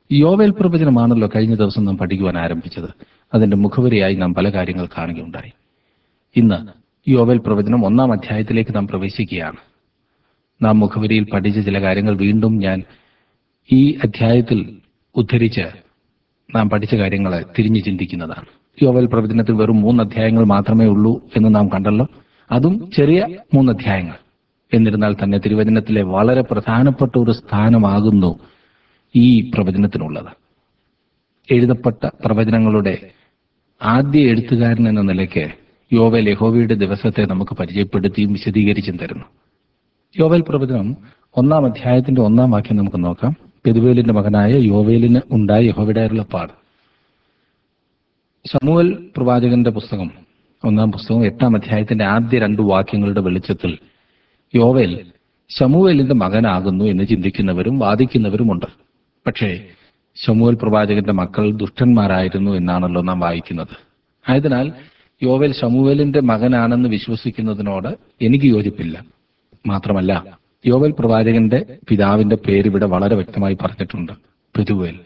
യോവേൽ പ്രവചനമാണല്ലോ കഴിഞ്ഞ ദിവസം നാം പഠിക്കുവാൻ ആരംഭിച്ചത്. അതിന്റെ മുഖവരിയായി നാം പല കാര്യങ്ങൾ കാണുകയുണ്ടായി. ഇന്ന് യോവേൽ പ്രവചനം 1-ാം അധ്യായത്തിലേക്ക് നാം പ്രവേശിക്കുകയാണ്. നാം മുഖവരിയിൽ പഠിച്ച ചില കാര്യങ്ങൾ വീണ്ടും ഞാൻ ഈ അധ്യായത്തിൽ ഉദ്ധരിച്ച് നാം പഠിച്ച കാര്യങ്ങളെ തിരിഞ്ഞു ചിന്തിക്കുന്നതാണ്. യോവേൽ പ്രവചനത്തിൽ വെറും 3 അധ്യായങ്ങൾ മാത്രമേ ഉള്ളൂ എന്ന് നാം കണ്ടല്ലോ. അതും ചെറിയ 3 അധ്യായങ്ങൾ. എന്നിരുന്നാൽ തന്നെ തിരുവചനത്തിലെ വളരെ പ്രധാനപ്പെട്ട ഒരു സ്ഥാനമാകുന്നു ഈ പ്രവചനത്തിനുള്ളത്. എഴുതപ്പെട്ട പ്രവചനങ്ങളുടെ ആദ്യ എഴുത്തുകാരൻ എന്ന നിലയ്ക്ക് യോവേൽ യഹോവയുടെ ദിവസത്തെ നമുക്ക് പരിചയപ്പെടുത്തിയും വിശദീകരിച്ചും തരുന്നു. യോവേൽ പ്രവചനം 1-ാം അധ്യായത്തിന്റെ 1-ാം വാക്യം നമുക്ക് നോക്കാം. പെതുവേലിന്റെ മകനായ യോവേലിന് ഉണ്ടായ യഹോവയുടെ അരുളപ്പാട്. ശമൂവേൽ പ്രവാചകന്റെ പുസ്തകം 1-ാം പുസ്തകം 8-ാം അധ്യായത്തിന്റെ ആദ്യ 2 വാക്യങ്ങളുടെ വെളിച്ചത്തിൽ യോവേൽ ശമൂവേലിന്റെ മകനാകുന്നു എന്ന് ചിന്തിക്കുന്നവരും വാദിക്കുന്നവരുമുണ്ട്. പക്ഷേ ശമൂവേൽ പ്രവാചകന്റെ മക്കൾ ദുഷ്ടന്മാരായിരുന്നു എന്നാണല്ലോ നാം വായിക്കുന്നത്. ആയതിനാൽ യോവേൽ ശമൂവേലിന്റെ മകനാണെന്ന് വിശ്വസിക്കുന്നതിനോട് എനിക്ക് യോജിപ്പില്ല. മാത്രമല്ല, യോവേൽ പ്രവാചകന്റെ പിതാവിന്റെ പേര് ഇവിടെ വളരെ വ്യക്തമായി പറഞ്ഞിട്ടുണ്ട്, പെതുവേൽ.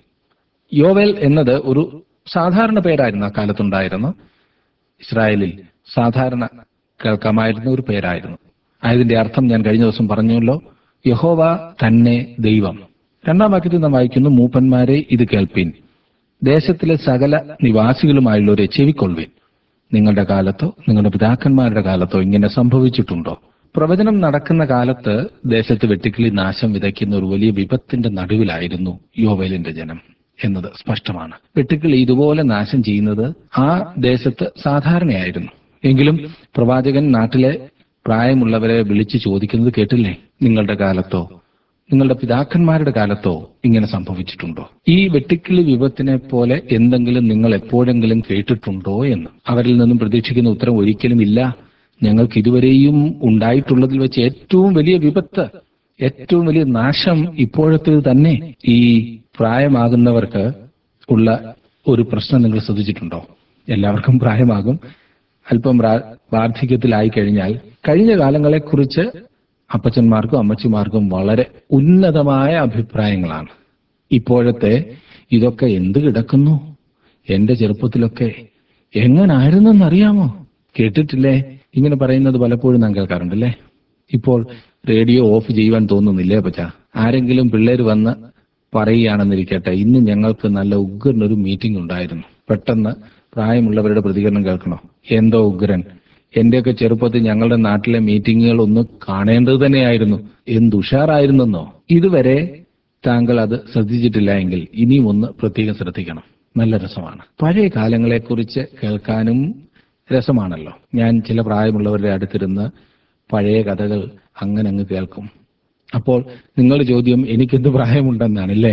യോവേൽ എന്നത് ഒരു സാധാരണ പേരായിരുന്നു. അക്കാലത്തുണ്ടായിരുന്നു ഇസ്രായേലിൽ സാധാരണ കേൾക്കാമായിരുന്ന ഒരു പേരായിരുന്നു. അതിന്റെ അർത്ഥം ഞാൻ കഴിഞ്ഞ ദിവസം പറഞ്ഞല്ലോ, യഹോവ തന്നെ ദൈവം. 2-ാം വാക്യത്തിൽ നാം വായിക്കുന്നു, മൂപ്പന്മാരെ ഇത് കേൾപ്പീൻ, ദേശത്തിലെ സകല നിവാസികളുമായുള്ളവരെ ചെവിക്കൊള്ളുവിൻ. നിങ്ങളുടെ കാലത്തോ നിങ്ങളുടെ പിതാക്കന്മാരുടെ കാലത്തോ ഇങ്ങനെ സംഭവിച്ചിട്ടുണ്ടോ? പ്രവചനം നടക്കുന്ന കാലത്ത് ദേശത്ത് വെട്ടുക്കിളി നാശം വിതയ്ക്കുന്ന ഒരു വലിയ വിപത്തിന്റെ നടുവിലായിരുന്നു യോവേലിന്റെ ജനം എന്നത് സ്പഷ്ടമാണ്. വെട്ടുക്കിളി ഇതുപോലെ നാശം ചെയ്യുന്നത് ആ ദേശത്ത് സാധാരണയായിരുന്നു. എങ്കിലും പ്രവാചകൻ നാട്ടിലെ പ്രായമുള്ളവരെ വിളിച്ചു ചോദിക്കുന്നത് കേട്ടില്ലേ? നിങ്ങളുടെ കാലത്തോ നിങ്ങളുടെ പിതാക്കന്മാരുടെ കാലത്തോ ഇങ്ങനെ സംഭവിച്ചിട്ടുണ്ടോ? ഈ വെട്ടുക്കിളി വിപത്തിനെ പോലെ എന്തെങ്കിലും നിങ്ങൾ എപ്പോഴെങ്കിലും കേട്ടിട്ടുണ്ടോ എന്ന്. അവരിൽ നിന്നും പ്രതീക്ഷിക്കുന്ന ഉത്തരം ഒരിക്കലും ഇല്ല. ഞങ്ങൾക്ക് ഇതുവരെയും ഉണ്ടായിട്ടുള്ളതിൽ വെച്ച് ഏറ്റവും വലിയ വിപത്ത്, ഏറ്റവും വലിയ നാശം ഇപ്പോഴത്തേത് തന്നെ. ഈ പ്രായമാകുന്നവർക്ക് ഉള്ള ഒരു പ്രശ്നം നിങ്ങൾ ശ്രദ്ധിച്ചിട്ടുണ്ടോ? എല്ലാവർക്കും പ്രായമാകും. അല്പം വാർദ്ധക്യത്തിലായി കഴിഞ്ഞാൽ കഴിഞ്ഞ കാലങ്ങളെക്കുറിച്ച് അപ്പച്ചന്മാർക്കും അമ്മച്ചിമാർക്കും വളരെ ഉന്നതമായ അഭിപ്രായങ്ങളാണ്. ഇപ്പോഴത്തെ ഇതൊക്കെ എന്ത് കിടക്കുന്നു, എന്റെ ചെറുപ്പത്തിലൊക്കെ എങ്ങനായിരുന്നെന്നറിയാമോ? കേട്ടിട്ടില്ലേ? ഇങ്ങനെ പറയുന്നത് പലപ്പോഴും നാം കേൾക്കാറുണ്ടല്ലേ. ഇപ്പോൾ റേഡിയോ ഓഫ് ചെയ്യുവാൻ തോന്നുന്നില്ലേ അപ്പച്ച? ആരെങ്കിലും പിള്ളേർ വന്ന് പറയുകയാണെന്നിരിക്കട്ടെ, ഇന്ന് ഞങ്ങൾക്ക് നല്ല ഉഗ്രനൊരു മീറ്റിംഗ് ഉണ്ടായിരുന്നു. പെട്ടെന്ന് പ്രായമുള്ളവരുടെ പ്രതികരണം കേൾക്കണോ? എന്തോ ഉഗ്രൻ! എന്റെയൊക്കെ ചെറുപ്പത്തിൽ ഞങ്ങളുടെ നാട്ടിലെ മീറ്റിങ്ങുകൾ ഒന്ന് കാണേണ്ടത് തന്നെയായിരുന്നു. എന്ത് ഉഷാറായിരുന്നെന്നോ! ഇതുവരെ താങ്കൾ അത് ശ്രദ്ധിച്ചിട്ടില്ല എങ്കിൽ ഇനിയും ഒന്ന് പ്രത്യേകം ശ്രദ്ധിക്കണം. നല്ല രസമാണ്. പഴയ കാലങ്ങളെക്കുറിച്ച് കേൾക്കാനും രസമാണല്ലോ. ഞാൻ ചില പ്രായമുള്ളവരുടെ അടുത്തിരുന്ന് പഴയ കഥകൾ അങ്ങ് കേൾക്കും. അപ്പോൾ നിങ്ങളുടെ ചോദ്യം എനിക്കെന്ത് പ്രായമുണ്ടെന്നാണല്ലേ?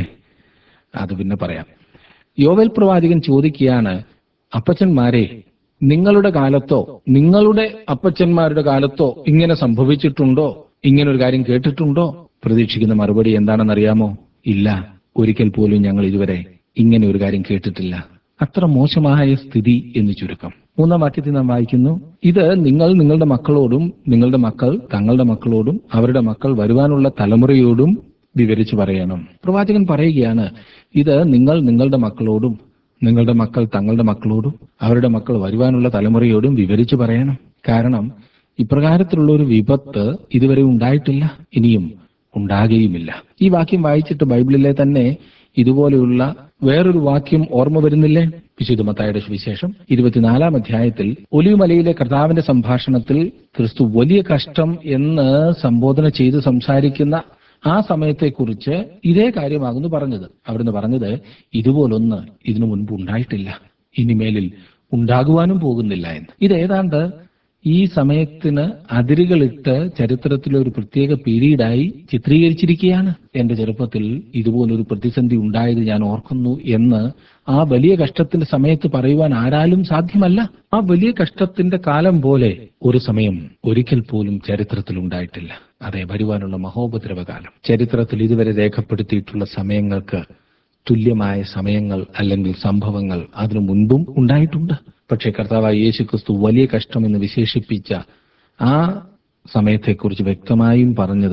അത് പിന്നെ പറയാം. യോവേൽ പ്രവാചകൻ ചോദിക്കുകയാണ്, അപ്പച്ചന്മാരെ, നിങ്ങളുടെ കാലത്തോ നിങ്ങളുടെ അപ്പച്ചന്മാരുടെ കാലത്തോ ഇങ്ങനെ സംഭവിച്ചിട്ടുണ്ടോ? ഇങ്ങനെ ഒരു കാര്യം കേട്ടിട്ടുണ്ടോ? പ്രതീക്ഷിക്കുന്ന മറുപടി എന്താണെന്നറിയാമോ? ഇല്ല, ഒരിക്കൽ പോലും ഞങ്ങൾ ഇതുവരെ ഇങ്ങനെ ഒരു കാര്യം കേട്ടിട്ടില്ല. അത്ര മോശമായ സ്ഥിതി എന്ന് ചുരുക്കം. 3-ാം വാക്യത്തിൽ നാം വായിക്കുന്നു, ഇത് നിങ്ങൾ നിങ്ങളുടെ മക്കളോടും നിങ്ങളുടെ മക്കൾ തങ്ങളുടെ മക്കളോടും അവരുടെ മക്കൾ വരുവാനുള്ള തലമുറയോടും വിവരിച്ചു പറയണം. പ്രവാചകൻ പറയുകയാണ്, ഇത് നിങ്ങൾ നിങ്ങളുടെ മക്കളോടും നിങ്ങളുടെ മക്കൾ തങ്ങളുടെ മക്കളോടും അവരുടെ മക്കൾ വരുവാനുള്ള തലമുറയോടും വിവരിച്ചു പറയണം. കാരണം ഇപ്രകാരത്തിലുള്ള ഒരു വിപത്ത് ഇതുവരെ ഉണ്ടായിട്ടില്ല, ഇനിയും ഉണ്ടാകുകയുമില്ല. ഈ വാക്യം വായിച്ചിട്ട് ബൈബിളിലെ തന്നെ ഇതുപോലെയുള്ള വേറൊരു വാക്യം ഓർമ്മ വരുന്നില്ലേ? വിശുദ്ധ മത്തായിയുടെ സുവിശേഷം 24-ാം അധ്യായത്തിൽ ഒലിവുമലയിലെ കർത്താവിന്റെ സംഭാഷണത്തിൽ ക്രിസ്തു വലിയ കഷ്ടം എന്ന് സംബോധന ചെയ്ത് സംസാരിക്കുന്ന ആ സമയത്തെക്കുറിച്ച് ഇതേ കാര്യമാകുന്നു പറഞ്ഞത്. അവിടുന്ന് പറഞ്ഞത്, ഇതുപോലൊന്ന് ഇതിനു മുൻപ് ഉണ്ടായിട്ടില്ല, ഇനിമേലിൽ ഉണ്ടാകുവാനും പോകുന്നില്ല എന്ന്. ഇതേതാണ്ട് ഈ സമയത്തിന് അതിരുകളിട്ട് ചരിത്രത്തിലെ ഒരു പ്രത്യേക പീരീഡായി ചിത്രീകരിച്ചിരിക്കുകയാണ്. എന്റെ ചെറുപ്പത്തിൽ ഇതുപോലൊരു പ്രതിസന്ധി ഉണ്ടായത് ഞാൻ ഓർക്കുന്നു എന്ന് ആ വലിയ കഷ്ടത്തിന്റെ സമയത്ത് പറയുവാൻ ആരാലും സാധ്യമല്ല. ആ വലിയ കഷ്ടത്തിന്റെ കാലം പോലെ ഒരു സമയം ഒരിക്കൽ പോലും ചരിത്രത്തിൽ ഉണ്ടായിട്ടില്ല. അതെ, വരുവാനുള്ള മഹോപദ്രവകാലം. ചരിത്രത്തിൽ ഇതുവരെ രേഖപ്പെടുത്തിയിട്ടുള്ള സമയങ്ങൾക്ക് തുല്യമായ സമയങ്ങൾ അല്ലെങ്കിൽ സംഭവങ്ങൾ അതിനു മുൻപും ഉണ്ടായിട്ടുണ്ട്. പക്ഷേ കർത്താവായ യേശു ക്രിസ്തു വലിയ കഷ്ടം എന്ന് വിശേഷിപ്പിച്ച ആ സമയത്തെക്കുറിച്ച് വ്യക്തമായും പറഞ്ഞത്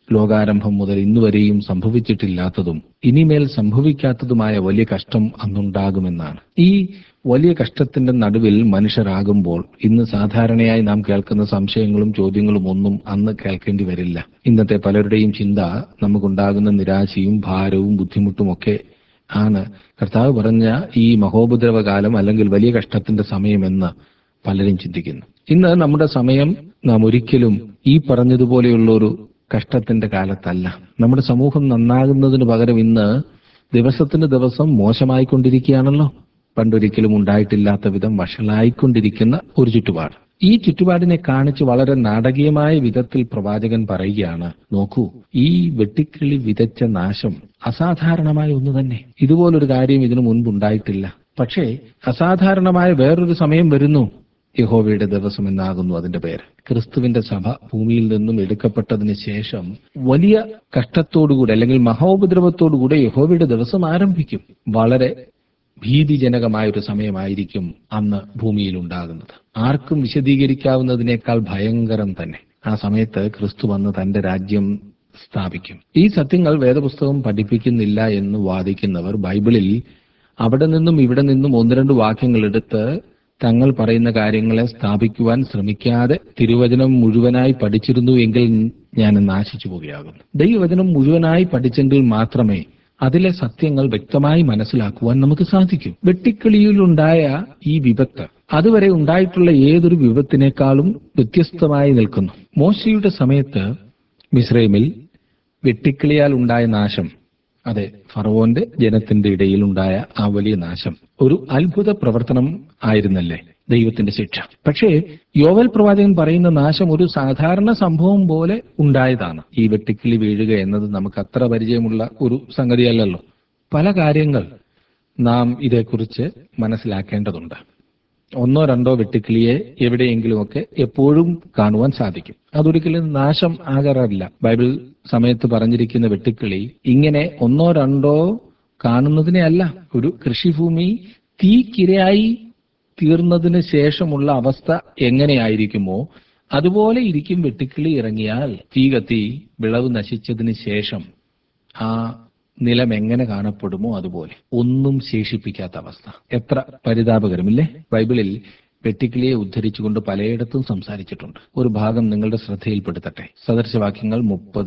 ലോകാരംഭം മുതൽ ഇന്നുവരെയും സംഭവിച്ചിട്ടില്ലാത്തതും ഇനിമേൽ സംഭവിക്കാത്തതുമായ വലിയ കഷ്ടം അന്നുണ്ടാകുമെന്നാണ്. ഈ വലിയ കഷ്ടത്തിന്റെ നടുവിൽ മനുഷ്യരാകുമ്പോൾ ഇന്ന് സാധാരണയായി നാം കേൾക്കുന്ന സംശയങ്ങളും ചോദ്യങ്ങളും ഒന്നും അന്ന് കേൾക്കേണ്ടി വരില്ല. ഇന്നത്തെ പലരുടെയും ചിന്ത നമുക്കുണ്ടാകുന്ന നിരാശയും ഭാരവും ബുദ്ധിമുട്ടുമൊക്കെ ആണ് കർത്താവ് പറഞ്ഞ ഈ മഹോപദ്രവകാലം അല്ലെങ്കിൽ വലിയ കഷ്ടത്തിന്റെ സമയമെന്ന് പലരും ചിന്തിക്കുന്നു. ഇന്ന് നമ്മുടെ സമയം നാം ഒരിക്കലും ഈ പറഞ്ഞതുപോലെയുള്ള ഒരു കഷ്ടത്തിന്റെ കാലത്തല്ല. നമ്മുടെ സമൂഹം നന്നാകുന്നതിന് പകരം ഇന്ന് ദിവസത്തിന് ദിവസം മോശമായിക്കൊണ്ടിരിക്കുകയാണല്ലോ. പണ്ടൊരിക്കലും ഉണ്ടായിട്ടില്ലാത്ത വിധം വഷളായിക്കൊണ്ടിരിക്കുന്ന ഒരു ചുറ്റുപാട്. ഈ ചുറ്റുപാടിനെ കാണിച്ച് വളരെ നാടകീയമായ വിധത്തിൽ പ്രവാചകൻ പറയുകയാണ്, നോക്കൂ, ഈ വെട്ടിക്കിളി വിതച്ച നാശം അസാധാരണമായ ഒന്ന് തന്നെ. ഇതുപോലൊരു കാര്യം ഇതിനു മുൻപുണ്ടായിട്ടില്ല. പക്ഷേ അസാധാരണമായ വേറൊരു സമയം വരുന്നു. യഹോവയുടെ ദിവസം എന്നാകുന്നു അതിന്റെ പേര്. ക്രിസ്തുവിന്റെ സഭ ഭൂമിയിൽ നിന്നും എടുക്കപ്പെട്ടതിന് ശേഷം വലിയ കഷ്ടത്തോടുകൂടി അല്ലെങ്കിൽ മഹോപദ്രവത്തോടുകൂടി യഹോവയുടെ ദിവസം ആരംഭിക്കും. വളരെ ഭീതിജനകമായൊരു സമയമായിരിക്കും അന്ന് ഭൂമിയിൽ ഉണ്ടാകുന്നത്. ആർക്കും വിശദീകരിക്കാവുന്നതിനേക്കാൾ ഭയങ്കരം തന്നെ. ആ സമയത്ത് ക്രിസ്തു വന്ന് തന്റെ രാജ്യം സ്ഥാപിക്കും. ഈ സത്യങ്ങൾ വേദപുസ്തകം പഠിപ്പിക്കുന്നില്ല എന്ന് വാദിക്കുന്നവർ ബൈബിളിൽ അവിടെ നിന്നും ഇവിടെ നിന്നും ഒന്ന് രണ്ട് വാക്യങ്ങൾ എടുത്ത് തങ്ങൾ പറയുന്ന കാര്യങ്ങളെ സ്ഥാപിക്കുവാൻ ശ്രമിക്കാതെ തിരുവചനം മുഴുവനായി പഠിച്ചിരുന്നു എങ്കിൽ ഞാൻ നാശിച്ചു പോവുകയാകുന്നു. ദൈവവചനം മുഴുവനായി പഠിച്ചെങ്കിൽ മാത്രമേ അതിലെ സത്യങ്ങൾ വ്യക്തമായി മനസ്സിലാക്കുവാൻ നമുക്ക് സാധിക്കും. വെട്ടിക്കിളിയിലുണ്ടായ ഈ വിപത്ത് അതുവരെ ഉണ്ടായിട്ടുള്ള ഏതൊരു വിപത്തിനേക്കാളും വ്യത്യസ്തമായി നിൽക്കുന്നു. മോശയുടെ സമയത്ത് മിസ്രൈമിൽ വെട്ടിക്കിളിയാൽ ഉണ്ടായ നാശം, അതെ, ഫറവോന്റെ ജനത്തിന്റെ ഇടയിൽ ഉണ്ടായ ആ വലിയ നാശം ഒരു അത്ഭുത പ്രവർത്തനം ആയിരുന്നല്ലേ, ദൈവത്തിന്റെ ശിക്ഷ. പക്ഷേ യോവേൽ പ്രവാചകൻ പറയുന്ന നാശം ഒരു സാധാരണ സംഭവം പോലെ ഉണ്ടായതാണ്. ഈ വെട്ടിക്കിളി വീഴുക എന്നത് നമുക്ക് അത്ര പരിചയമുള്ള ഒരു സംഗതിയല്ലല്ലോ. പല കാര്യങ്ങൾ നാം ഇതേക്കുറിച്ച് മനസ്സിലാക്കേണ്ടതുണ്ട്. ഒന്നോ രണ്ടോ വെട്ടുക്കിളിയെ എവിടെയെങ്കിലുമൊക്കെ എപ്പോഴും കാണുവാൻ സാധിക്കും. അതൊരിക്കലും നാശം ആകാറില്ല. ബൈബിൾ സമയത്ത് പറഞ്ഞിരിക്കുന്ന വെട്ടുക്കിളി ഇങ്ങനെ ഒന്നോ രണ്ടോ കാണുന്നതിനെ അല്ല. ഒരു കൃഷിഭൂമി തീക്കിരയായി തീർന്നതിന് ശേഷമുള്ള അവസ്ഥ എങ്ങനെയായിരിക്കുമോ അതുപോലെ ഇരിക്കും വെട്ടുക്കിളി ഇറങ്ങിയാൽ. തീ കത്തി വിളവ് നശിച്ചതിന് ശേഷം ആ നിലം എങ്ങനെ കാണപ്പെടുമോ അതുപോലെ, ഒന്നും ശേഷിപ്പിക്കാത്ത അവസ്ഥ. എത്ര പരിതാപകരമില്ലേ? ബൈബിളിൽ വെട്ടുക്കിളിയെ ഉദ്ധരിച്ചുകൊണ്ട് പലയിടത്തും സംസാരിച്ചിട്ടുണ്ട്. ഒരു ഭാഗം നിങ്ങളുടെ ശ്രദ്ധയിൽപ്പെടുത്തട്ടെ. സദൃശവാക്യങ്ങൾ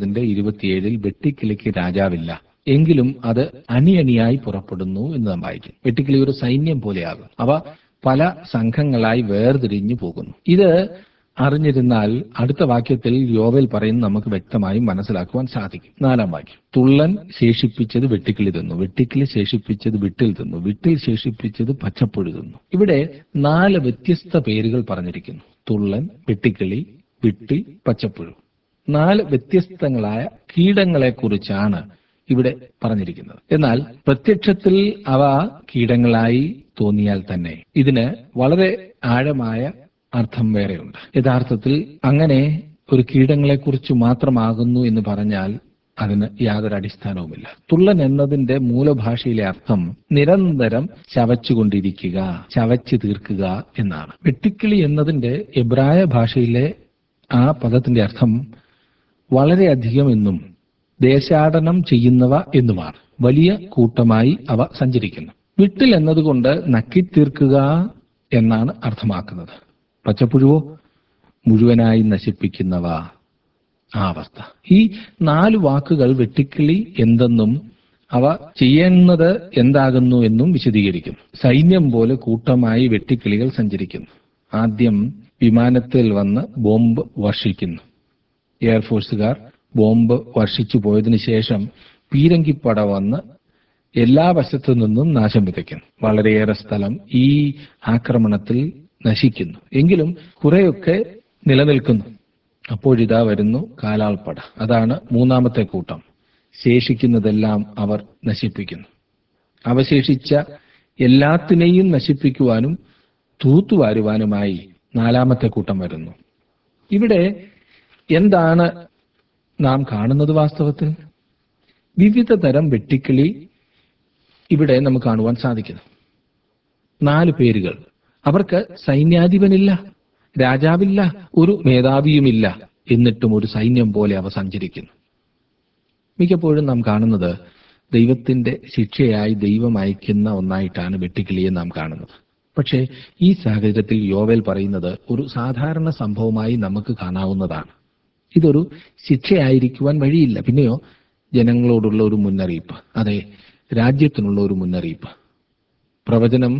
30:27 വെട്ടുക്കിളിക്ക് രാജാവില്ല, എങ്കിലും അത് അണിയണിയായി പുറപ്പെടുന്നു എന്ന് നാം വായിക്കും. വെട്ടുക്കിളി ഒരു സൈന്യം പോലെയാകും. അവ പല സംഘങ്ങളായി വേർതിരിഞ്ഞു പോകുന്നു. ഇത് അറിഞ്ഞിരുന്നാൽ അടുത്ത വാക്യത്തിൽ യോവേൽ പറയുന്നത് നമുക്ക് വ്യക്തമായി മനസ്സിലാക്കുവാൻ സാധിക്കും. 4-ാം വാക്യം, തുള്ളൻ ശേഷിപ്പിച്ചത് വെട്ടുക്കിളി തിന്നു, വെട്ടുക്കിളി ശേഷിപ്പിച്ചത് വിട്ടിൽ തിന്നു, വിട്ടിൽ ശേഷിപ്പിച്ചത് പച്ചപ്പുഴു തിന്നു. ഇവിടെ 4 വ്യത്യസ്ത പേരുകൾ പറഞ്ഞിരിക്കുന്നു. തുള്ളൻ, വെട്ടുക്കിളി, വിട്ടിൽ, പച്ചപ്പുഴു. 4 വ്യത്യസ്തങ്ങളായ കീടങ്ങളെ കുറിച്ചാണ് ഇവിടെ പറഞ്ഞിരിക്കുന്നത്. എന്നാൽ പ്രത്യക്ഷത്തിൽ അവ കീടങ്ങളായി തോന്നിയാൽ തന്നെ ഇതിന് വളരെ ആഴമായ അർത്ഥം വേറെയുണ്ട്. യഥാർത്ഥത്തിൽ അങ്ങനെ ഒരു കീടങ്ങളെ കുറിച്ച് മാത്രമാകുന്നു എന്ന് പറഞ്ഞാൽ അതിന് യാതൊരു അടിസ്ഥാനവുമില്ല. തുള്ളൻ എന്നതിന്റെ മൂലഭാഷയിലെ അർത്ഥം നിരന്തരം ചവച്ചുകൊണ്ടിരിക്കുക, ചവച്ചു തീർക്കുക എന്നാണ്. വെട്ടുക്കിളി എന്നതിന്റെ എബ്രായ ഭാഷയിലെ ആ പദത്തിന്റെ അർത്ഥം വളരെയധികം എന്നും ദേശാടനം ചെയ്യുന്നവ എന്നുമാണ്. വലിയ കൂട്ടമായി അവ സഞ്ചരിക്കുന്നു. വിട്ടിൽ എന്നതുകൊണ്ട് നക്കിത്തീർക്കുക എന്നാണ് അർത്ഥമാക്കുന്നത്. പച്ചപ്പുഴുവോ മുഴുവനായി നശിപ്പിക്കുന്നവ, ആ അവസ്ഥ. ഈ 4 വാക്കുകൾ വെട്ടുക്കിളി എന്തെന്നും അവ ചെയ്യുന്നത് എന്താകുന്നു എന്നും വിശദീകരിക്കുന്നു. സൈന്യം പോലെ കൂട്ടമായി വെട്ടുക്കിളികൾ സഞ്ചരിക്കുന്നു. ആദ്യം വിമാനത്തിൽ വന്ന് ബോംബ് വർഷിക്കുന്നു. എയർഫോഴ്സുകാർ ബോംബ് വർഷിച്ചു പോയതിനു ശേഷം പീരങ്കിപ്പട വന്ന് എല്ലാ വശത്തു നിന്നും നാശം വിതയ്ക്കുന്നു. വളരെയേറെ സ്ഥലം ഈ ആക്രമണത്തിൽ നശിക്കുന്നു. എങ്കിലും കുറെയൊക്കെ നിലനിൽക്കുന്നു. അപ്പോഴിതാ വരുന്നു കാലാൾപ്പട. അതാണ് 3-ാമത്തെ കൂട്ടം. ശേഷിക്കുന്നതെല്ലാം അവർ നശിപ്പിക്കുന്നു. അവശേഷിച്ച എല്ലാത്തിനെയും നശിപ്പിക്കുവാനും തൂത്തുവാരുവാനുമായി 4-ാമത്തെ കൂട്ടം വരുന്നു. ഇവിടെ എന്താണ് നാം കാണുന്നത്? വാസ്തവത്തിൽ വിവിധ തരം വെട്ടുക്കിളി ഇവിടെ നമുക്ക് കാണുവാൻ സാധിക്കുന്നു. 4 പേരുകൾ. അവർക്ക് സൈന്യാധിപനില്ല, രാജാവില്ല, ഒരു മേധാവിയുമില്ല. എന്നിട്ടും ഒരു സൈന്യം പോലെ അവ സഞ്ചരിക്കുന്നു. മിക്കപ്പോഴും നാം കാണുന്നത് ദൈവത്തിന്റെ ശിക്ഷയായി ദൈവം അയക്കുന്ന ഒന്നായിട്ടാണ് വെട്ടുക്കിളിയെ നാം കാണുന്നത്. പക്ഷേ ഈ സാഹചര്യത്തിൽ യോവേൽ പറയുന്നത് ഒരു സാധാരണ സംഭവമായി നമുക്ക് കാണാവുന്നതാണ്. ഇതൊരു ശിക്ഷയായിരിക്കുവാൻ വഴിയില്ല. പിന്നെയോ ജനങ്ങളോടുള്ള ഒരു മുന്നറിയിപ്പ്, അതെ, രാജ്യത്തിനുള്ള ഒരു മുന്നറിയിപ്പ്. പ്രവചനം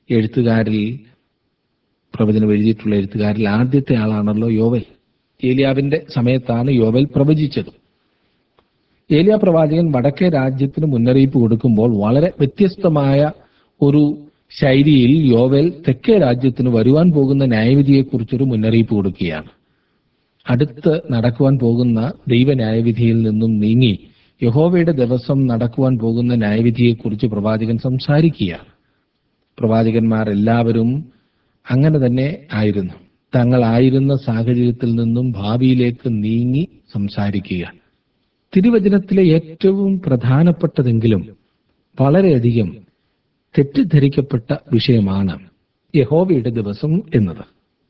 എഴുതിയിട്ടുള്ള എഴുത്തുകാരിൽ ആദ്യത്തെ ആളാണല്ലോ യോവേൽ. ഏലിയാവിന്റെ സമയത്താണ് യോവേൽ പ്രവചിച്ചത്. ഏലിയ പ്രവാചകൻ വടക്കേ രാജ്യത്തിന് മുന്നറിയിപ്പ് കൊടുക്കുമ്പോൾ വളരെ വ്യത്യസ്തമായ ഒരു ശൈലിയിൽ യോവേൽ തെക്കേ രാജ്യത്തിന് വരുവാൻ പോകുന്ന ന്യായവിധിയെക്കുറിച്ചൊരു മുന്നറിയിപ്പ് കൊടുക്കുകയാണ്. അടുത്ത് നടക്കുവാൻ പോകുന്ന ദൈവ ന്യായവിധിയിൽ നിന്നും നീങ്ങി യഹോവയുടെ ദിവസം നടക്കുവാൻ പോകുന്ന ന്യായവിധിയെക്കുറിച്ച് പ്രവാചകൻ സംസാരിക്കുകയാണ്. പ്രവാചകന്മാർ എല്ലാവരും അങ്ങനെ തന്നെ ആയിരുന്നു. തങ്ങളായിരുന്ന സാഹചര്യത്തിൽ നിന്നും ഭാവിയിലേക്ക് നീങ്ങി സംസാരിക്കുക. തിരുവചനത്തിലെ ഏറ്റവും പ്രധാനപ്പെട്ടതെങ്കിലും വളരെയധികം തെറ്റിദ്ധരിക്കപ്പെട്ട വിഷയമാണ് യഹോവയുടെ ദിവസം എന്നത്.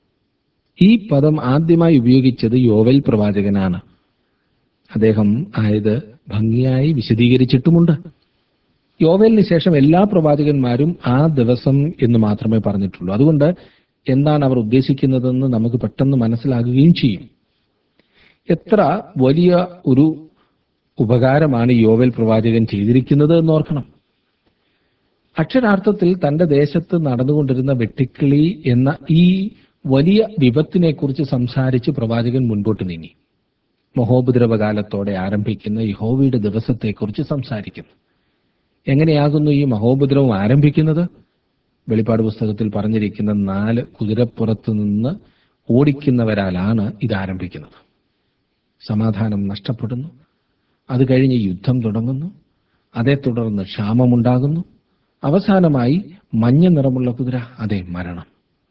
ഈ പദം ആദ്യമായി ഉപയോഗിച്ചത് യോവേൽ പ്രവാചകനാണ്. അദ്ദേഹം ആയത് ഭംഗിയായി വിശദീകരിച്ചിട്ടുമുണ്ട്. യോവേലിന് ശേഷം എല്ലാ പ്രവാചകന്മാരും ആ ദിവസം എന്ന് മാത്രമേ പറഞ്ഞിട്ടുള്ളൂ. അതുകൊണ്ട് എന്താണ് അവർ ഉദ്ദേശിക്കുന്നതെന്ന് നമുക്ക് പെട്ടെന്ന് മനസ്സിലാകുകയും ചെയ്യും. എത്ര വലിയ ഒരു ഉപകാരമാണ് യോവേൽ പ്രവാചകൻ ചെയ്തിരിക്കുന്നത് എന്നോർക്കണം. അക്ഷരാർത്ഥത്തിൽ തന്റെ ദേശത്ത് നടന്നുകൊണ്ടിരുന്ന വെട്ടുക്കിളി എന്ന ഈ വലിയ വിപത്തിനെക്കുറിച്ച് സംസാരിച്ച് പ്രവാചകൻ മുൻപോട്ട് നീങ്ങി. മഹോപദ്രവകാലത്തോടെ ആരംഭിക്കുന്ന യഹോവയുടെ ദിവസത്തെക്കുറിച്ച് സംസാരിക്കുന്നു. എങ്ങനെയാകുന്നു ഈ മഹോപദ്രവം ആരംഭിക്കുന്നത്? വെളിപ്പാട് പുസ്തകത്തിൽ പറഞ്ഞിരിക്കുന്ന 4 കുതിരപ്പുറത്ത് നിന്ന് ഓടിക്കുന്നവരാലാണ് ഇത് ആരംഭിക്കുന്നത്. സമാധാനം നഷ്ടപ്പെടുന്നു. അത് കഴിഞ്ഞ് യുദ്ധം തുടങ്ങുന്നു. അതേ തുടർന്ന് ക്ഷാമമുണ്ടാകുന്നു. അവസാനമായി മഞ്ഞ നിറമുള്ള കുതിര, അതെ, മരണം.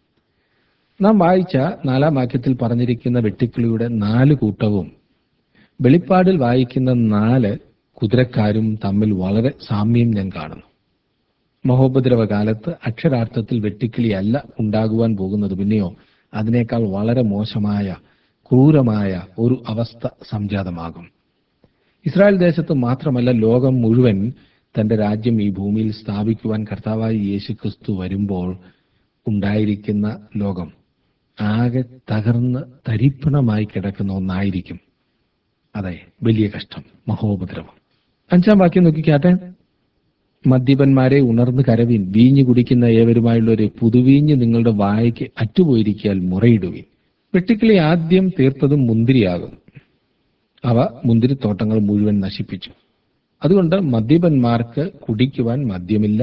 നാം വായിച്ച 4-ാം വാക്യത്തിൽ പറഞ്ഞിരിക്കുന്ന വെട്ടുക്കിളിയുടെ 4 കൂട്ടവും വെളിപ്പാടിൽ വായിക്കുന്ന 4 കുതിരക്കാരും തമ്മിൽ വളരെ സാമ്യം ഞാൻ കാണുന്നു. മഹോപദ്രവകാലത്ത് അക്ഷരാർത്ഥത്തിൽ വെട്ടുക്കിളിയല്ല ഉണ്ടാകുവാൻ പോകുന്നത്, പിന്നെയോ അതിനേക്കാൾ വളരെ മോശമായ, ക്രൂരമായ ഒരു അവസ്ഥ സംജാതമാകും. ഇസ്രായേൽ ദേശത്ത് മാത്രമല്ല, ലോകം മുഴുവൻ തന്റെ രാജ്യം ഈ ഭൂമിയിൽ സ്ഥാപിക്കുവാൻ കർത്താവായ യേശുക്രിസ്തു വരുമ്പോൾ ഉണ്ടായിരിക്കുന്ന ലോകം ആകെ തകർന്ന് തരിപ്പണമായി കിടക്കുന്ന ഒന്നായിരിക്കും. അതെ, വലിയ കഷ്ടം, മഹോപദ്രവം. 5-ാം വാക്യം നോക്കിക്കാട്ടെ. മദ്യപന്മാരെ ഉണർന്ന് കരവിൻ, വീഞ്ഞു കുടിക്കുന്ന ഏവരുമായുള്ളവരെ പുതുവീഞ്ഞ് നിങ്ങളുടെ വായ്ക്ക് അറ്റുപോയിരിക്കാൽ മുറയിടുവിൻ. വെട്ടുക്കിളി ആദ്യം തീർത്തതും മുന്തിരിയാകും. അവ മുന്തിരിത്തോട്ടങ്ങൾ മുഴുവൻ നശിപ്പിച്ചു. അതുകൊണ്ട് മദ്യപന്മാർക്ക് കുടിക്കുവാൻ മദ്യമില്ല.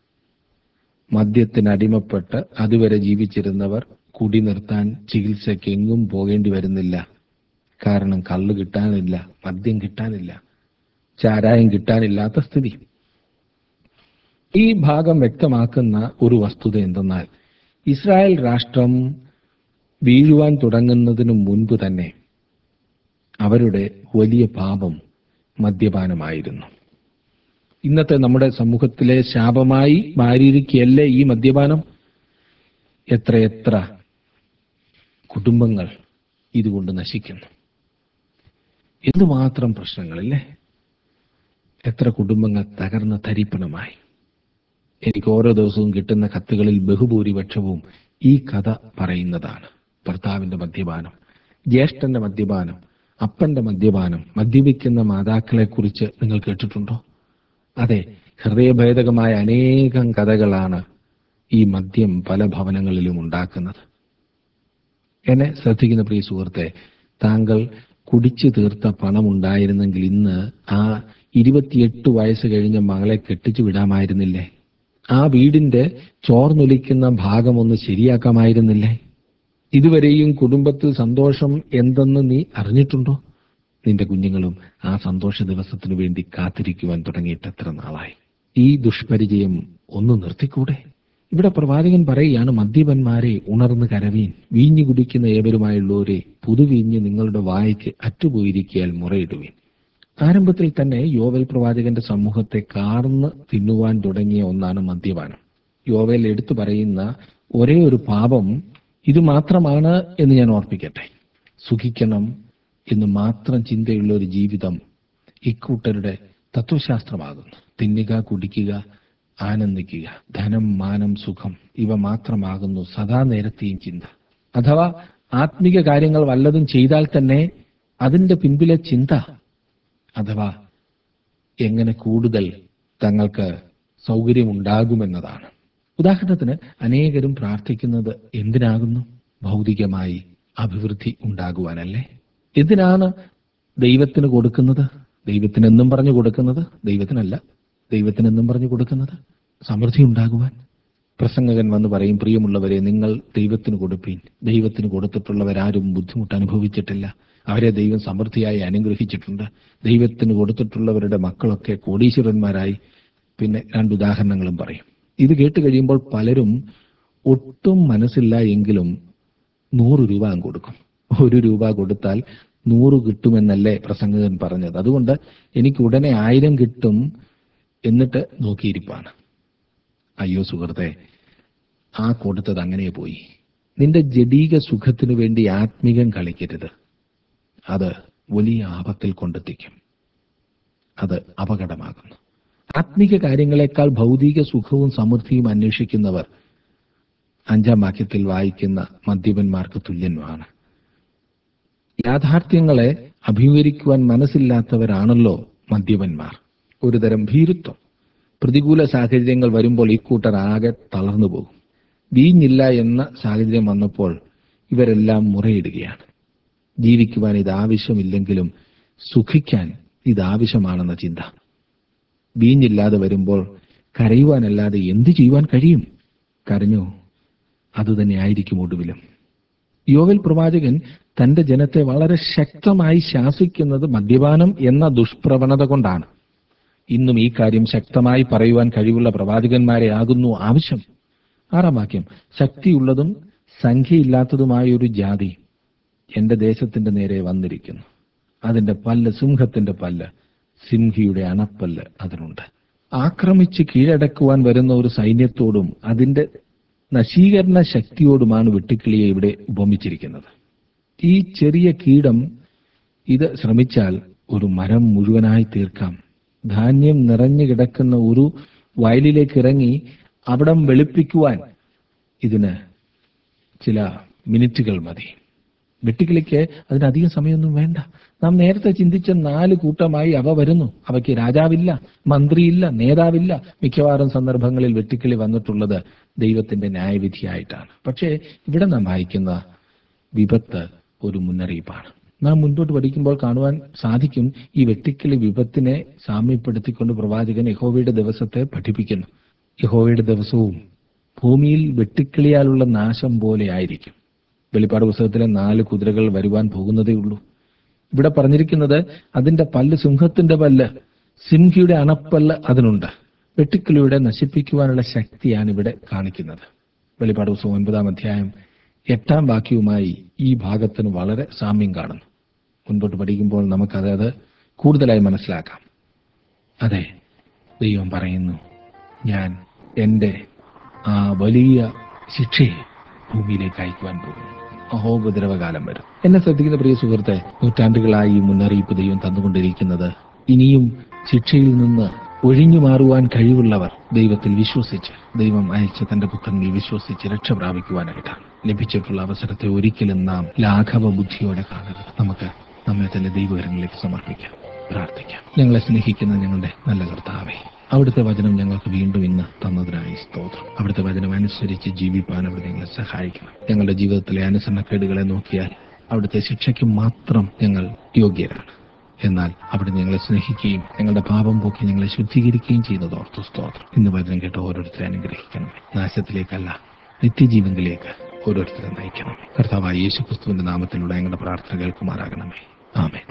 മദ്യത്തിനടിമപ്പെട്ട് അതുവരെ ജീവിച്ചിരുന്നവർ കുടി നിർത്താൻ ചികിത്സയ്ക്ക് എങ്ങും പോകേണ്ടി വരുന്നില്ല. കാരണം കള്ള് കിട്ടാനില്ല, മദ്യം കിട്ടാനില്ല, ചാരായം കിട്ടാനില്ലാത്ത സ്ഥിതി. ഈ ഭാഗം വ്യക്തമാക്കുന്ന ഒരു വസ്തുത എന്തെന്നാൽ, ഇസ്രായേൽ രാഷ്ട്രം വീഴുവാൻ തുടങ്ങുന്നതിനു മുൻപ് തന്നെ അവരുടെ വലിയ പാപം മദ്യപാനമായിരുന്നു. ഇന്നത്തെ നമ്മുടെ സമൂഹത്തിലെ ശാപമായി മാറിയിരിക്കുകയല്ലേ ഈ മദ്യപാനം? എത്രയെത്ര കുടുംബങ്ങൾ ഇതുകൊണ്ട് നശിക്കുന്നു. എന്തുമാത്രം പ്രശ്നങ്ങളില്ലേ? എത്ര കുടുംബങ്ങൾ തകർന്ന തരിപ്പണമായി. എനിക്ക് ഓരോ ദിവസവും കിട്ടുന്ന കത്തുകളിൽ ബഹുഭൂരിപക്ഷവും ഈ കഥ പറയുന്നതാണ്. ഭർത്താവിന്റെ മദ്യപാനം, ജ്യേഷ്ഠന്റെ മദ്യപാനം, അപ്പന്റെ മദ്യപാനം, മദ്യപിക്കുന്ന മാതാക്കളെക്കുറിച്ച് നിങ്ങൾ കേട്ടിട്ടുണ്ടോ? അതെ, ഹൃദയഭേദകമായ അനേകം കഥകളാണ് ഈ മദ്യം പല ഭവനങ്ങളിലും ഉണ്ടാക്കുന്നത്. എന്നെ ശ്രദ്ധിക്കുന്ന പ്രിയ സുഹൃത്തെ, താങ്കൾ കുടിച്ചു തീർത്ത പണം ഉണ്ടായിരുന്നെങ്കിൽ ഇന്ന് ആ 28 വയസ്സ് കഴിഞ്ഞ മകളെ കെട്ടിച്ചു വിടാമായിരുന്നില്ലേ? ആ വീടിന്റെ ചോർന്നൊലിക്കുന്ന ഭാഗം ഒന്ന് ശരിയാക്കാമായിരുന്നില്ലേ? ഇതുവരെയും കുടുംബത്തിൽ സന്തോഷം എന്തെന്ന് നീ അറിഞ്ഞിട്ടുണ്ടോ? നിന്റെ കുഞ്ഞുങ്ങളും ആ സന്തോഷ ദിവസത്തിനു വേണ്ടി കാത്തിരിക്കുവാൻ തുടങ്ങിയിട്ട് എത്ര നാളായി? ഈ ദുഷ്പരിചയം ഒന്ന് നിർത്തിക്കൂടെ? ഇവിടെ പ്രവാചകൻ പറയുകയാണ്, മദ്യപന്മാരെ ഉണർന്ന് കരവീൻ, വീഞ്ഞു കുടിക്കുന്ന ഏവരുമായുള്ളവരെ പുതുവീഞ്ഞ് നിങ്ങളുടെ വായ്ക്ക് അറ്റുപോയിരിക്കാൽ മുറയിടുവീൻ. ആരംഭത്തിൽ തന്നെ യോവേൽ പ്രവാചകന്റെ സമൂഹത്തെ കാർന്ന് തിന്നുവാൻ തുടങ്ങിയ ഒന്നാണ് മദ്യപാനം. യോവേൽ എടുത്തു പറയുന്ന ഒരേ ഒരു പാപം ഇത് മാത്രമാണ് എന്ന് ഞാൻ ഓർപ്പിക്കട്ടെ. സുഖിക്കണം എന്ന് മാത്രം ചിന്തയുള്ള ഒരു ജീവിതം ഇക്കൂട്ടരുടെ തത്വശാസ്ത്രമാകുന്നു. തിന്നുക, കുടിക്കുക, ആനന്ദിക്കുക, ധനം, മാനം, സുഖം ഇവ മാത്രമാകുന്നു സദാ നേരത്തെയും ചിന്ത. അഥവാ ആത്മീക കാര്യങ്ങൾ വല്ലതും ചെയ്താൽ തന്നെ അതിന്റെ പിൻപിലെ ചിന്ത അഥവാ എങ്ങനെ കൂടുതൽ തങ്ങൾക്ക് സൗകര്യമുണ്ടാകുമെന്നതാണ്. ഉദാഹരണത്തിന്, അനേകരും പ്രാർത്ഥിക്കുന്നത് എന്തിനാകുന്നു? ഭൗതികമായി അഭിവൃദ്ധി ഉണ്ടാകുവാനല്ലേ? എന്തിനാണ് ദൈവത്തിന് കൊടുക്കുന്നത്? ദൈവത്തിനെന്നും പറഞ്ഞു കൊടുക്കുന്നത്, ദൈവത്തിനല്ല, ദൈവത്തിനെന്നും പറഞ്ഞു കൊടുക്കുന്നത് സമൃദ്ധി ഉണ്ടാകുവാൻ. പ്രസംഗകൻ വന്ന് പറയും, പ്രിയമുള്ളവരെ, നിങ്ങൾ ദൈവത്തിന് കൊടുപ്പീൻ. ദൈവത്തിന് കൊടുത്തിട്ടുള്ളവരാരും ബുദ്ധിമുട്ട് അനുഭവിച്ചിട്ടില്ല. അവരെ ദൈവം സമൃദ്ധിയായി അനുഗ്രഹിച്ചിട്ടുണ്ട്. ദൈവത്തിന് കൊടുത്തിട്ടുള്ളവരുടെ മക്കളൊക്കെ കോടീശ്വരന്മാരായി. പിന്നെ 2 ഉദാഹരണങ്ങളും പറയും. ഇത് കേട്ട് കഴിയുമ്പോൾ പലരും ഒട്ടും മനസ്സില്ല എങ്കിലും 100 രൂപ കൊടുക്കും. 1 രൂപ കൊടുത്താൽ 100 കിട്ടുമെന്നല്ലേ പ്രസംഗകൻ പറഞ്ഞത്? അതുകൊണ്ട് എനിക്ക് ഉടനെ 1000 കിട്ടും എന്നിട്ട് നോക്കിയിരിപ്പാണ്. അയ്യോ സുഹൃത്തെ, ആ കൊടുത്തത് അങ്ങനെ പോയി. നിന്റെ ജഡീക സുഖത്തിനു വേണ്ടി ആത്മീകം കളിക്കരുത്. അത് വലിയ ആപത്തിൽ കൊണ്ടെത്തിക്കും. അത് അപകടമാകുന്നു. ആത്മീക കാര്യങ്ങളെക്കാൾ ഭൗതിക സുഖവും സമൃദ്ധിയും അന്വേഷിക്കുന്നവർ 5-ാം വാക്യത്തിൽ വായിക്കുന്ന മദ്യപന്മാർക്ക് തുല്യമാണ്. യാഥാർത്ഥ്യങ്ങളെ അഭിമുഖീകരിക്കുവാൻ മനസ്സില്ലാത്തവരാണല്ലോ മദ്യപന്മാർ. ഒരുതരം ഭീരുത്വം. പ്രതികൂല സാഹചര്യങ്ങൾ വരുമ്പോൾ ഇക്കൂട്ടർ ആകെ തളർന്നു പോകും. വീഞ്ഞില്ല എന്ന സാഹചര്യം വന്നപ്പോൾ ഇവരെല്ലാം മുറയിടുകയാണ്. ജീവിക്കുവാൻ ഇത് ആവശ്യമില്ലെങ്കിലും സുഖിക്കാൻ ഇത് ആവശ്യമാണെന്ന ചിന്ത. വീഞ്ഞില്ലാതെ വരുമ്പോൾ കരയുവാനല്ലാതെ എന്തു ചെയ്യുവാൻ കഴിയും? കരഞ്ഞോ? അതുതന്നെ ആയിരിക്കും ഒടുവിലും. യോവേൽ പ്രവാചകൻ തന്റെ ജനത്തെ വളരെ ശക്തമായി ശാസിക്കുന്നത് മദ്യപാനം എന്ന ദുഷ്പ്രവണത കൊണ്ടാണ്. ഇന്നും ഈ കാര്യം ശക്തമായി പറയുവാൻ കഴിവുള്ള പ്രവാചകന്മാരെ ആകുന്നു ആവശ്യം. 6-ാം വാക്യം, ശക്തിയുള്ളതും സംഖ്യയില്ലാത്തതുമായ ഒരു ജാതി എന്റെ ദേശത്തിന്റെ നേരെ വന്നിരിക്കുന്നു. അതിന്റെ പല്ല് സിംഹത്തിന്റെ പല്ല്, സിംഹിയുടെ അണപ്പല്ല് അതിനുണ്ട്. ആക്രമിച്ച് കീഴടക്കുവാൻ വരുന്ന ഒരു സൈന്യത്തോടും അതിന്റെ നശീകരണ ശക്തിയോടുമാണ് വെട്ടുക്കിളിയെ ഇവിടെ ഉപമിച്ചിരിക്കുന്നത്. ഈ ചെറിയ കീടം ഇത് ശ്രമിച്ചാൽ ഒരു മരം മുഴുവനായി തീർക്കാം. ധാന്യം നിറഞ്ഞു കിടക്കുന്ന ഒരു വയലിലേക്ക് ഇറങ്ങി അവിടം വെളുപ്പിക്കുവാൻ ഇതിന് ചില മിനിറ്റുകൾ മതി. വെട്ടുക്കിളിക്ക് അതിനധികം സമയമൊന്നും വേണ്ട. നാം നേരത്തെ ചിന്തിച്ച 4 കൂട്ടമായി അവ വരുന്നു. അവയ്ക്ക് രാജാവില്ല, മന്ത്രിയില്ല, നേതാവില്ല. മിക്കവാറും സന്ദർഭങ്ങളിൽ വെട്ടുക്കിളി വന്നിട്ടുള്ളത് ദൈവത്തിന്റെ ന്യായവിധിയായിട്ടാണ്. പക്ഷേ ഇവിടെ നാം വായിക്കുന്ന വിപത്ത് ഒരു മുന്നറിയിപ്പാണ്. നാം മുൻപോട്ട് പഠിക്കുമ്പോൾ കാണുവാൻ സാധിക്കും, ഈ വെട്ടുക്കിളി വിപത്തിനെ സാമ്യപ്പെടുത്തിക്കൊണ്ട് പ്രവാചകൻ യഹോവയുടെ ദിവസത്തെ പഠിപ്പിക്കുന്നു. യഹോവയുടെ ദിവസവും ഭൂമിയിൽ വെട്ടുക്കിളിയാലുള്ള നാശം പോലെ ആയിരിക്കും. വെളിപ്പാട് പുസ്തകത്തിലെ 4 കുതിരകൾ വരുവാൻ പോകുന്നതേ ഉള്ളൂ. ഇവിടെ പറഞ്ഞിരിക്കുന്നത് അതിന്റെ പല്ല് സിംഹത്തിന്റെ പല്ല്, സിംഹിയുടെ അണപ്പല്ല് അതിനുണ്ട്. വെട്ടുക്കിളിയുടെ നശിപ്പിക്കുവാനുള്ള ശക്തിയാണ് ഇവിടെ കാണിക്കുന്നത്. വെളിപ്പാട് പുസ്തകം 9-ാം അധ്യായം 8-ാം വാക്യവുമായി ഈ ഭാഗത്തിന് വളരെ സാമ്യം കാണുന്നു. മുൻപോട്ട് പഠിക്കുമ്പോൾ നമുക്കത് കൂടുതലായി മനസ്സിലാക്കാം. അതെ, ദൈവം പറയുന്നു, ഞാൻ എൻ്റെ ആ വലിയ ശിക്ഷയെ ഭൂമിയിലേക്ക് അയക്കുവാൻ പോകുന്നു. മഹോപദ്രവകാലം വരും. എന്നെ ശ്രദ്ധിക്കുന്ന പ്രിയ സുഹൃത്തെ, നൂറ്റാണ്ടുകളായി ഈ മുന്നറിയിപ്പ് ദൈവം തന്നുകൊണ്ടിരിക്കുന്നത് ഇനിയും ശിക്ഷയിൽ നിന്ന് ഒഴിഞ്ഞു മാറുവാൻ കഴിവുള്ളവർ ദൈവത്തിൽ വിശ്വസിച്ച്, ദൈവം അയച്ച തന്റെ പുത്രനിൽ വിശ്വസിച്ച് രക്ഷ പ്രാപിക്കുവാനായിട്ടാണ്. ലഭിച്ചിട്ടുള്ള അവസരത്തെ ഒരിക്കലും നാം ലാഘവ ബുദ്ധിയോടെ കാണരുത്. നമുക്ക് നമ്മെ തന്നെ ദൈവകരങ്ങളിലേക്ക് സമർപ്പിക്കാം, പ്രാർത്ഥിക്കാം. ഞങ്ങളെ സ്നേഹിക്കുന്ന ഞങ്ങളുടെ നല്ല കർത്താവേ, അവിടുത്തെ വചനം ഞങ്ങൾക്ക് വീണ്ടും ഇന്ന് തന്നതിനായി സ്തോത്രം. അവിടുത്തെ വചനം അനുസരിച്ച് ജീവിപ്പാൻ അവിടെ ഞങ്ങളെ സഹായിക്കണം. ഞങ്ങളുടെ ജീവിതത്തിലെ അനുസരണക്കേടുകളെ നോക്കിയാൽ അവിടുത്തെ ശിക്ഷയ്ക്ക് മാത്രം ഞങ്ങൾ യോഗ്യരാണ്. എന്നാൽ അവിടെ ഞങ്ങളെ സ്നേഹിക്കുകയും ഞങ്ങളുടെ പാപം പോക്കി ഞങ്ങളെ ശുദ്ധീകരിക്കുകയും ചെയ്യുന്നത് ഓർത്തു സ്തോത്രം. ഇന്ന് വചനം കേട്ട് ഓരോരുത്തരെ അനുഗ്രഹിക്കണം. നാശത്തിലേക്കല്ല, നിത്യജീവനിലേക്ക് ഓരോരുത്തരെ നയിക്കണം. കർത്താവായ യേശുക്രിസ്തുവിന്റെ നാമത്തിലൂടെ ഞങ്ങളുടെ പ്രാർത്ഥന കേൾക്കുമാറാകണമേ. ആമേൻ.